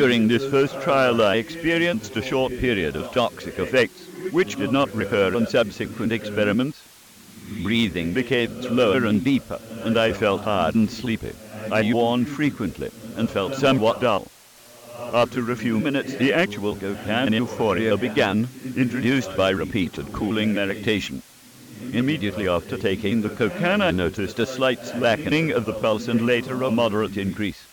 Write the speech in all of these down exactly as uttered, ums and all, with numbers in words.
During this first trial I experienced a short period of toxic effects, which did not recur on subsequent experiments. Breathing became slower and deeper, and I felt tired and sleepy. I yawned frequently, and felt somewhat dull. After a few minutes the actual cocaine euphoria began, introduced by repeated cooling meditation. Immediately after taking the cocaine I noticed a slight slackening of the pulse and later a moderate increase.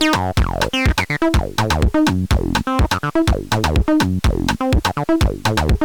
Thank you.